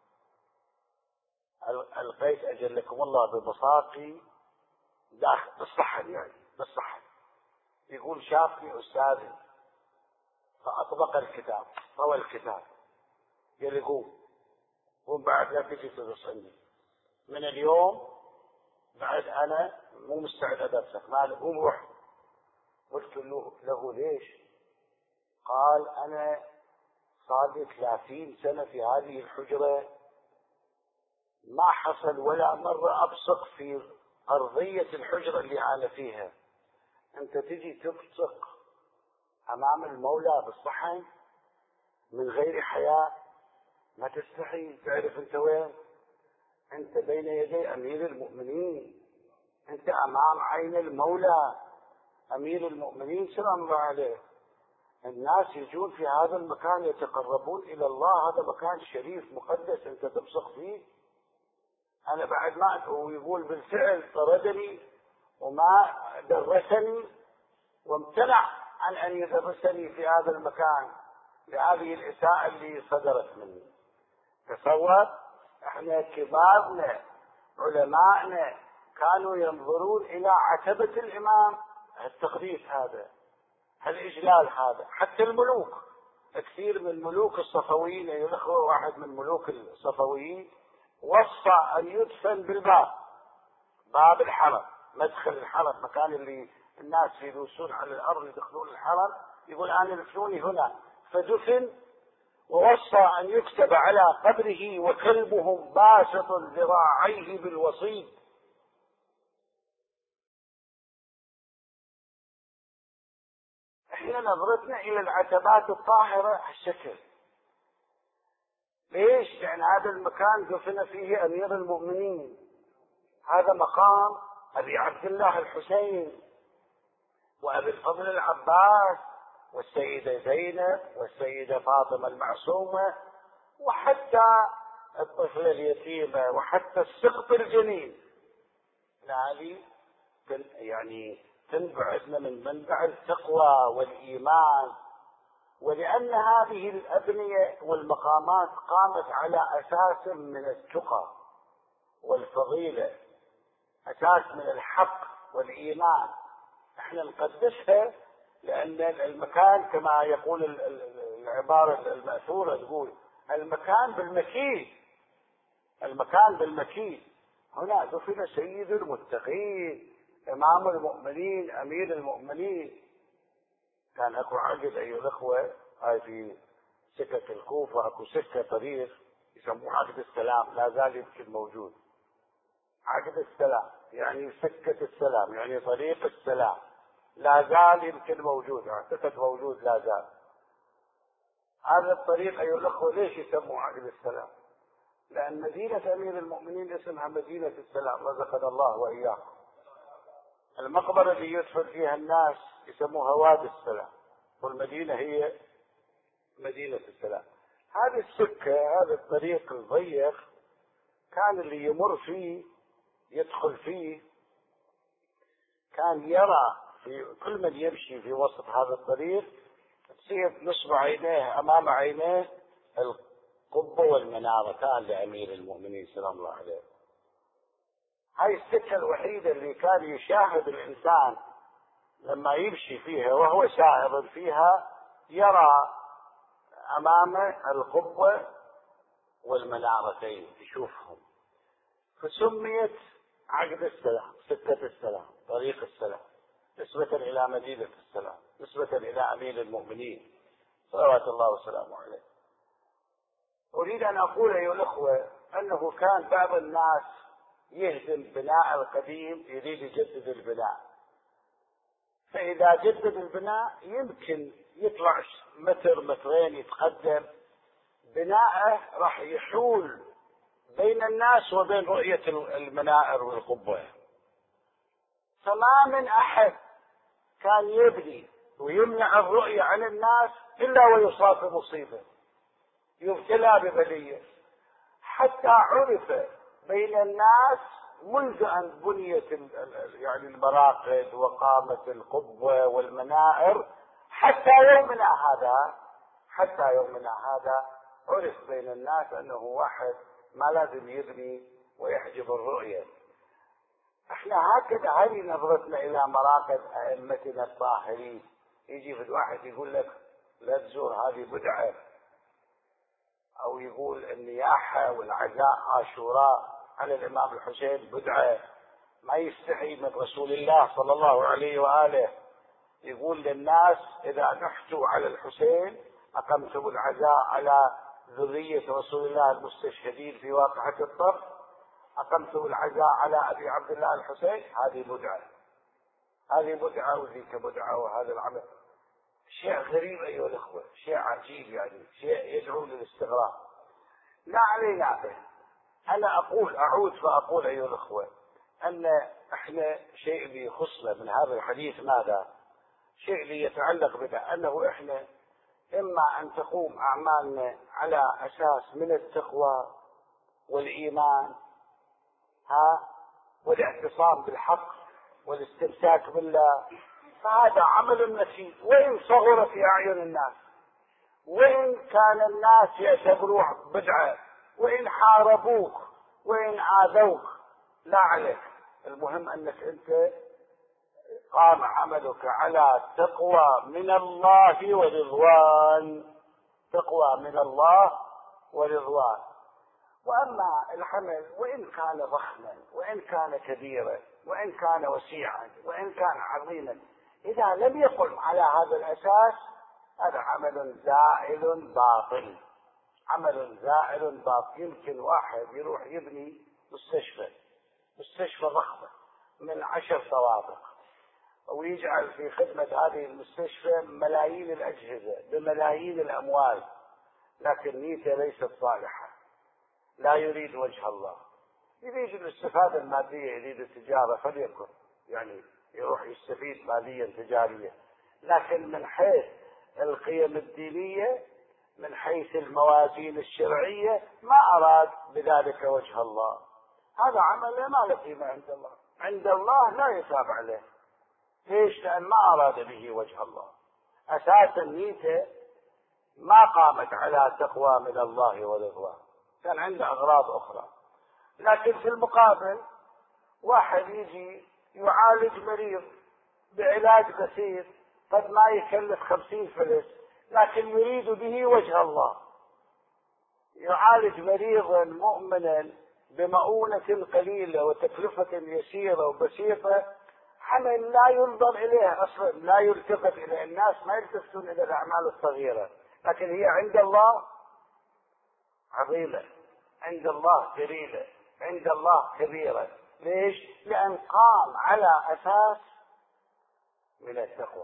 ألقيت أجلكم الله ببصاقي داخل بالصحن، يعني بالصحن. يقول شافني أستاذي فأطبق الكتاب، طوى الكتاب، قال لي قوم بعد لا تجي تدرس عندي من اليوم، بعد أنا مو مستعد أدرسك، ما قوم روح. قلت له ليش؟ قال أنا صار لي 30 سنة في هذه الحجرة، ما حصل ولا مرة أبصق في أرضية الحجرة اللي أنا فيها. أنت تجي تبصق أمام المولى بالصحن من غير حياء، ما تستحي؟ تعرف أنت وين؟ أنت بين يدي أمير المؤمنين، أنت أمام عين المولى أمير المؤمنين سلام الله عليه. الناس يجون في هذا المكان يتقربون إلى الله، هذا مكان شريف مقدس، أنت تبصق فيه؟ أنا بعد ما ويقول بالفعل طردني وما درسني، وامتنع عن أن يدرسني في هذا المكان لهذه الإساءة اللي صدرت مني. تصور، احنا كبارنا علماءنا كانوا ينظرون إلى عتبة الإمام، التقديس هذا، الإجلال هذا. حتى الملوك، كثير من الملوك الصفويين، يذكر واحد من ملوك الصفويين وصى أن يدفن بالباب، باب الحرم، مدخل الحرم، مكان اللي الناس يدوسون على الأرض يدخلون الحرم، يقول أنا دفنوني هنا. فدفن، ووصى أن يكتب على قبره وكلبهم باسط ذراعيه بالوصيد. احنا نظرتنا إلى العتبات الطاهرة الشكل. ليش؟ لأن هذا المكان دفن فيه أمير المؤمنين، هذا مقام أبي عبد الله الحسين وأبي الفضل العباس والسيدة زينب والسيدة فاطمة المعصومة، وحتى الطفلة اليتيمة، وحتى السقط الجنين. هذه يعني تنبعثنا من منبع التقوى والإيمان. ولأن هذه الأبنية والمقامات قامت على أساس من التقى والفضيلة، أساس من الحق والإيمان، احنا نقدسها لأن المكان كما يقول العبارة المأثورة تقول المكان بالمكين، المكان بالمكين. هنا دفن سيد المتقين إمام المؤمنين أمير المؤمنين. كان اكو عقد ايها الاخوه، هاي في سكه الكوفه اكو سكه طريق يسموه عقد السلام، لا زال يمكن موجود. عقد السلام يعني سكه السلام، يعني طريق السلام، لا زال يمكن موجود، اعتقد موجود لا زال. هذا الطريق ايها الاخوه ليش يسموه عقد السلام؟ لان مدينه امير المؤمنين اسمها مدينه السلام، رزقنا الله واياكم. المقبره اللي يدفن فيها الناس يسموها وادي السلام، والمدينة هي مدينة السلام. هذه السكة، هذا الطريق الضيق، كان اللي يمر فيه يدخل فيه كان يرى في كل من يمشي في وسط هذا الطريق تصير نصب عينيه أمام عينيه القبة والمنارتان لأمير المؤمنين سلام الله عليه. هاي السكة الوحيدة اللي كان يشاهد الإنسان لما يمشي فيها وهو سائر فيها يرى أمامه القبة والمنارتين يشوفهم، فسميت عقد السلام، سكة السلام، طريق السلام، نسبة إلى مدينة السلام، نسبة إلى أمير المؤمنين صلوات الله وسلامه عليه. أريد أن أقول أيها الأخوة أنه كان بعض الناس يهدم بناء القديم، يريد يجدد البناء، فإذا جدد البناء يمكن يطلع متر مترين يتقدم، بناءه راح يحول بين الناس وبين رؤية المنائر والقبة. فما من أحد كان يبني ويمنع الرؤية عن الناس إلا ويصاب بمصيبة، يبتلى ببلية، حتى عرف بين الناس منذ أن بنيت يعني المراقد وقامت القبة والمنائر حتى يومنا هذا، حتى يومنا هذا عرف بين الناس أنه واحد ما لازم يبني ويحجب الرؤية. احنا هكذا هذه نظرتنا إلى مراقد أئمتنا الطاهرين. يجي في الواحد يقول لك لا تزور هذه بدعة، أو يقول النياحة والعزاء عاشوراء على الإمام الحسين بدعة، ما يستحي من رسول الله صلى الله عليه وآله يقول للناس إذا نحتوا على الحسين أقمتم العزاء على ذرية رسول الله المستشهدين في واقعة الطرف، أقمتم العزاء على أبي عبد الله الحسين، هذه بدعة، هذه بدعة وذيك بدعة، وهذا العمل شيء غريب أيها الأخوة، شيء عجيب، يعني شيء يدعو للاستغراب. لا علينا به. أنا أعود فأقول أيها الأخوة أن إحنا شيء اللي يخصنا من هذا الحديث ماذا؟ شيء اللي يتعلق بنا أنه إحنا إما أن تقوم أعمالنا على أساس من التقوى والإيمان والاعتصام بالحق والاستمساك بالله، فهذا عمل نفيس وإن صغر في أعين الناس، وإن كان الناس يعتبروه بدعة، وإن حاربوك وإن آذوك لا عليك، المهم أنك أنت قام عملك على تقوى من الله ورضوان، تقوى من الله ورضوان. وأما الحمل وإن كان ضخما وإن كان كبيرا وإن كان وسيعا وإن كان عظيما، إذا لم يقم على هذا الأساس هذا عمل زائل باطل، عمل زائل باطل. يمكن واحد يروح يبني مستشفى ضخمة من 10 طوابق ويجعل في خدمة هذه المستشفى ملايين الأجهزة بملايين الأموال، لكن نيته ليست صالحة، لا يريد وجه الله، يريد الاستفادة المادية، يريد التجارة، فليكن يعني يروح يستفيد ماليا تجاريا. لكن من حيث القيم الدينية، من حيث الموازين الشرعية، ما أراد بذلك وجه الله. هذا عمل ما له قيمة عند الله، عند الله لا يثاب عليه. ليش؟ لأن ما أراد به وجه الله، أساسا نيته ما قامت على تقوى من الله ورضوان، كان عنده أغراض أخرى. لكن في المقابل واحد يجي يعالج مريض بعلاج بسيط قد ما يكلف 50 فلس، لكن يريد به وجه الله، يعالج مريضا مؤمنا بمؤونة قليلة وتكلفة يسيرة وبسيطة، عمل لا ينظر إليه أصلا، لا يلتفت إليه، الناس ما يلتفتون إلى الأعمال الصغيرة، لكن هي عند الله عظيمة، عند الله جليلة، عند الله كبيرة. ليش؟ لأن قام على أساس من التقوى.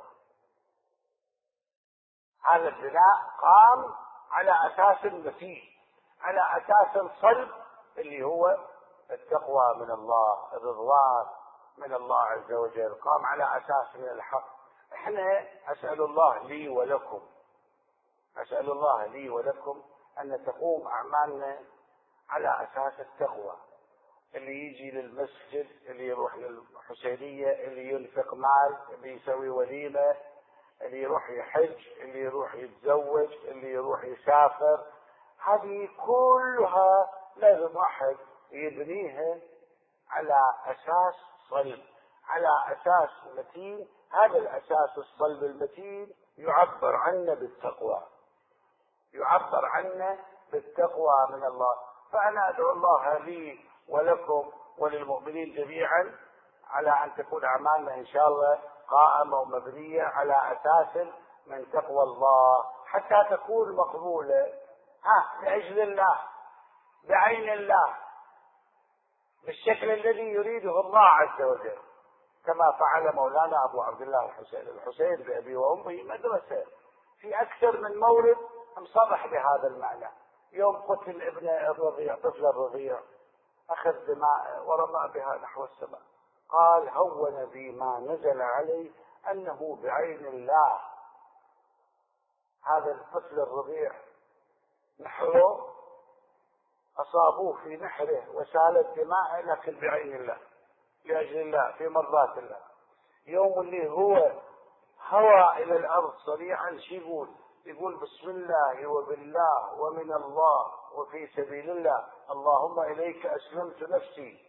هذا البناء قام على أساس متين، على أساس صلب اللي هو التقوى من الله، الرضوان من الله عز وجل، قام على أساس من الحق. احنا أسأل الله لي ولكم، أسأل الله لي ولكم أن تقوم أعمالنا على أساس التقوى. اللي يجي للمسجد، اللي يروح للحسينية، اللي ينفق مال، اللي يسوي وليمة، اللي يروح يحج، اللي يروح يتزوج، اللي يروح يسافر، هذه كلها لازم واحد يبنيها على أساس صلب، على أساس متين. هذا الأساس الصلب المتين يعبر عنه بالتقوى، يعبر عنه بالتقوى من الله. فأنا أدعو الله لي ولكم وللمؤمنين جميعا على أن تكون أعمالنا إن شاء الله قائمة ومبنية على أساس من تقوى الله، حتى تكون مقبولة لأجل الله، بعين الله، بالشكل الذي يريده الله عز وجل، كما فعل مولانا أبو عبد الله الحسين بأبي وأمي مدرسة في أكثر من مورد مصرح بهذا المعنى. يوم قتل ابن الرضيع، طفل الرضيع، أخذ دماء ورمى بها نحو السماء، قال هون بي ما نزل علي أنه بعين الله. هذا الطفل الرضيع نحره، أصابوه في نحره وسالت دماءه، لكن بعين الله، لأجل الله، في مرضات الله. يوم اللي هو هوى إلى الأرض صريعا، شو يقول بسم الله وبالله ومن الله وفي سبيل الله، اللهم إليك أسلمت نفسي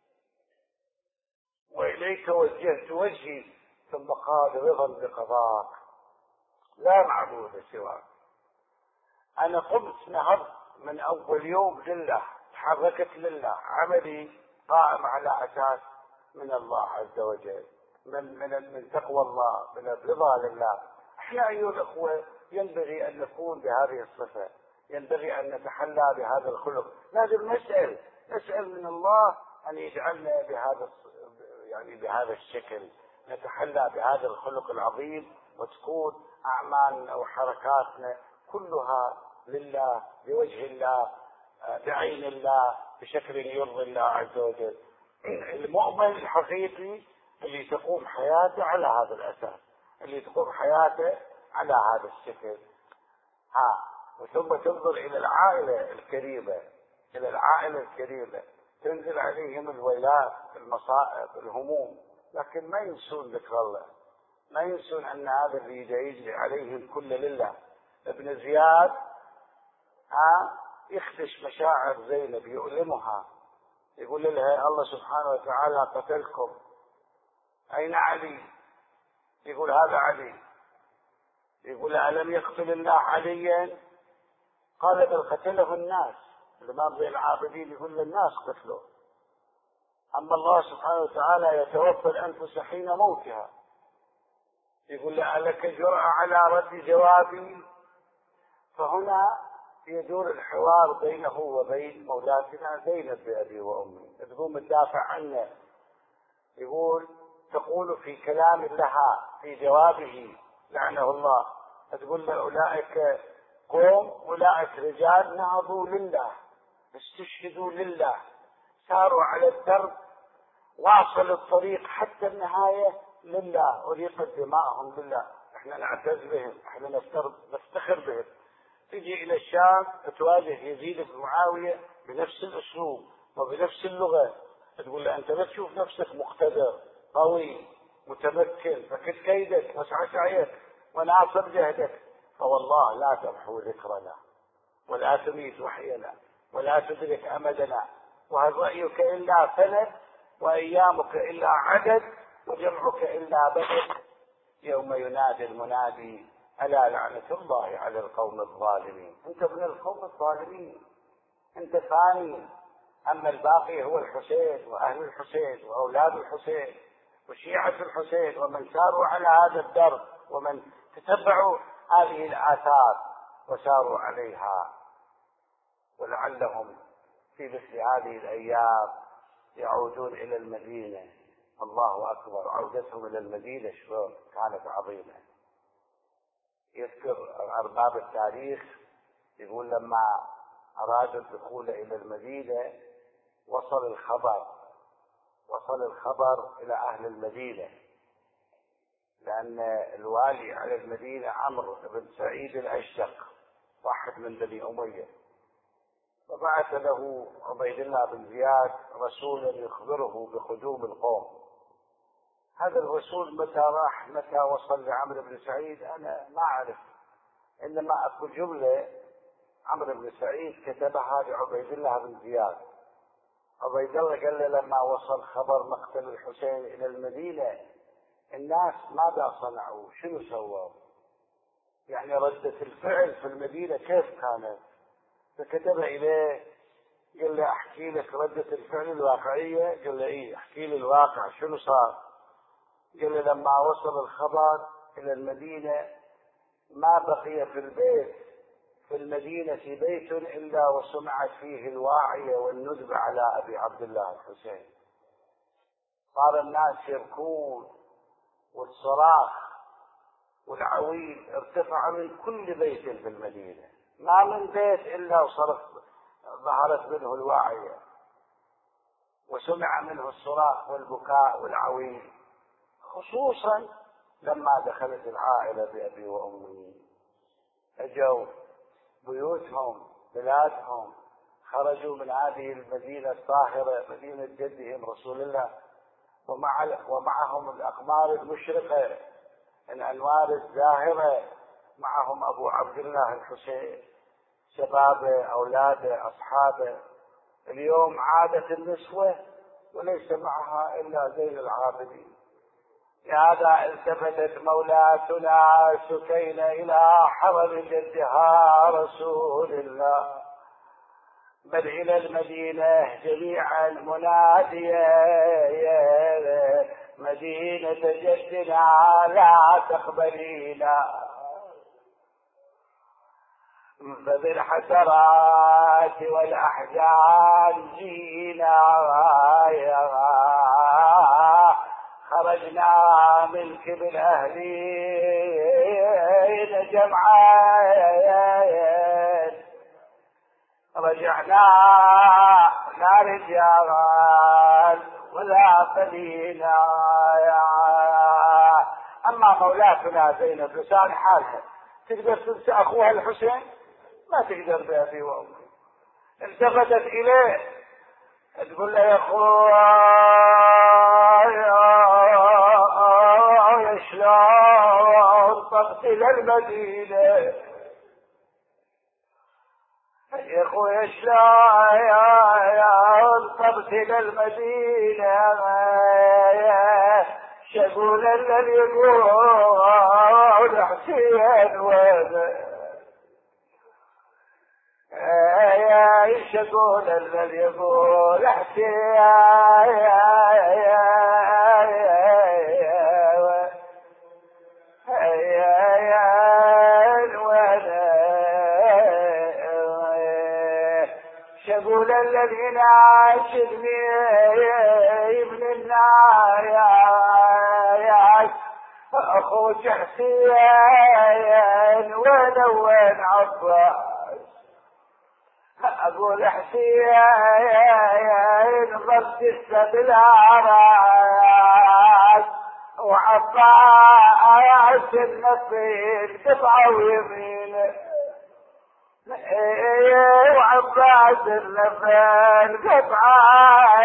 وإليك وجهت وجهي، ثم قال رضا بقضاك لا معبود سواك. أنا قمت نهضت من أول يوم لله، تحركت لله، عملي قائم على أساس من الله عز وجل، من تقوى الله، من الرضا لله. احنا أيها الأخوة ينبغي أن نكون بهذه الصفة، ينبغي أن نتحلى بهذا الخلق. لازم نسأل من الله أن يجعلنا بهذا الشكل، نتحلى بهذا الخلق العظيم، وتكون أعمالنا وحركاتنا كلها لله، بوجه الله، بعين الله، بشكل يرضي الله عز وجل. المؤمن الحقيقي اللي تقوم حياته على هذا الأساس، اللي تقوم حياته على هذا الشكل. وثم تنظر إلى العائلة الكريمة، إلى العائلة الكريمة، تنزل عليهم الويلات، المصائب، الهموم، لكن ما ينسون ذكر الله، ما ينسون أن هذا اللي يجري عليهم كله لله. ابن زياد يخدش مشاعر زينب، يؤلمها، يقول لها الله سبحانه وتعالى قتلكم، أين علي؟ يقول هذا علي. يقول ألم يقتل الله عليا؟ قال بل قتله الناس. الإمام زين العابدين يقول للناس قتلوا، أما الله سبحانه وتعالى يتوفى الأنفس حين موتها. يقول لك جرأة على رد جوابي. فهنا يدور الحوار بينه وبين مولاتنا زينب بأبي وأمي، تقوم تدافع عنه. يقول تقول في كلام لها في جوابه لعنه الله، تقول له أولئك قوم، أولئك رجال نهضوا لله، استشهدوا لله، ساروا على الدرب، واصلوا الطريق حتى النهاية لله أريقت دماءهم لله، احنا نعتز بهم، احنا نفتخر بهم. تجي إلى الشام تواجه يزيد بن معاوية بنفس الأسلوب وبنفس اللغة، تقول له أنت لا تشوف نفسك مقتدر قوي متمكن، فكد كيدك واسع سعيك وناصر جهدك، فوالله لا تمحو ذكرنا ولا تميت وحينا ولا تدرك أمدنا، وهل رأيك إلا فند وأيامك إلا عدد وجمعك إلا بدد، يوم ينادي المنادي ألا لعنة الله على القوم الظالمين. أنت من القوم الظالمين، أنت ثاني، أما الباقي هو الحسين وأهل الحسين وأولاد الحسين وشيعة الحسين ومن ساروا على هذا الدرب ومن تتبعوا هذه الآثار وساروا عليها، ولعلهم في مثل هذه الأيام يعودون إلى المدينة. الله أكبر، عودتهم إلى المدينة شلون كانت عظيمة. يذكر أرباب التاريخ يقول لما أرادوا الدخول إلى المدينة وصل الخبر إلى أهل المدينة، لأن الوالي على المدينة عمرو بن سعيد الأشدق واحد من بني أمية، فبعث له عبيد الله بن زياد رسولا يخبره بقدوم القوم. هذا الرسول متى وصل لعمرو بن سعيد أنا ما أعرف، إنما أكو جملة عمرو بن سعيد كتبها لعبيد الله بن زياد. عبيد الله قال له لما وصل خبر مقتل الحسين إلى المدينة الناس ماذا صنعوا؟ شنو سووا؟ يعني ردة الفعل في المدينة كيف كانت؟ فكتب إليه قال له أحكي لك ردة الفعل الواقعية. قال له إيه، أحكي لي الواقع شنو صار؟ قال له لما وصل الخبر إلى المدينة ما بقي في المدينة بيت إلا وسمعت فيه الواعية والندبة على أبي عبد الله الحسين. صار الناس يبكون والصراخ والعويل ارتفع من كل بيت في المدينة، ما من بيت إلا ظهرت منه الواعية وسمع منه الصراخ والبكاء والعويل، خصوصا لما دخلت العائلة بأبي وأمي، أجوا بيوتهم بلادهم، خرجوا من هذه المدينة الطاهرة مدينة جدهم رسول الله، ومعهم الأقمار المشرقة الأنوار الزاهرة، معهم أبو عبد الله الحسين، شبابه أولاده أصحابه. اليوم عادت النسوة وليس معها إلا زين العابدين. لهذا التفتت مولاتنا سكينة إلى حرم جدها رسول الله، بل إلى المدينة جميعا منادية مدينة جدنا لا تقبلينا، فبالحسرات والأحزان جينا خرجنا منك بالأهلين جمعين، رجعنا لا رجال ولا بنينا. أما مولاتنا زينب لسان حالها تقدر تنسى أخوها الحسين؟ ما تقدر بأبي وأمي. التفتت إليه تقول له يا أخويا شلون طبت إلى المدينة، يا أخويا شلون طبت إلى المدينة، شقول الذي يقول حسين وين، شقول الذي يقول حسين شقول الذي ناشدني ابن الناس أخوك حسين وين عباس، أقول حسين ضد السبل عراس وعباس النصير قطعة ويمينه، وعباس النصير قطعة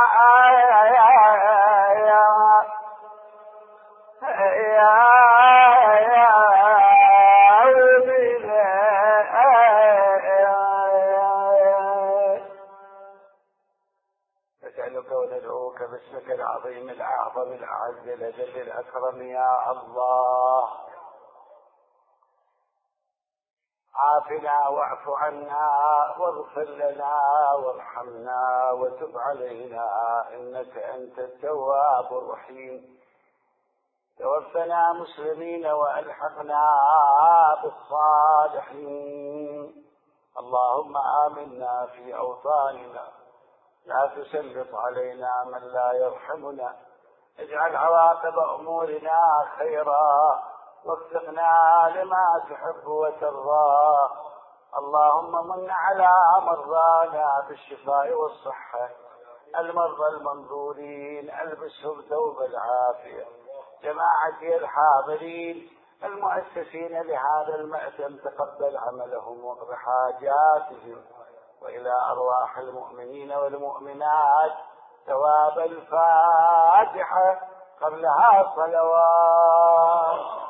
نسألك وندعوك باسمك العظيم الأعظم الأعز الأجل الأكرم يا الله، عافنا واعف عنا واغفر لنا وارحمنا وتب علينا إنك أنت التواب الرحيم. توفنا مسلمين وألحقنا بالصالحين. اللهم آمنا في أوطاننا، لا تسلط علينا من لا يرحمنا، اجعل عواقب أمورنا خيرا، وفقنا لما تحب وترضى. اللهم من على مرضانا بالشفاء والصحة، المرضى المنظورين البسهم ثوب العافية، جماعتي الحاضرين المؤسسين لهذا المأتم تقبل عملهم واقض حاجاتهم، وإلى أرواح المؤمنين والمؤمنات ثواب الفاتحة قبلها صلوات.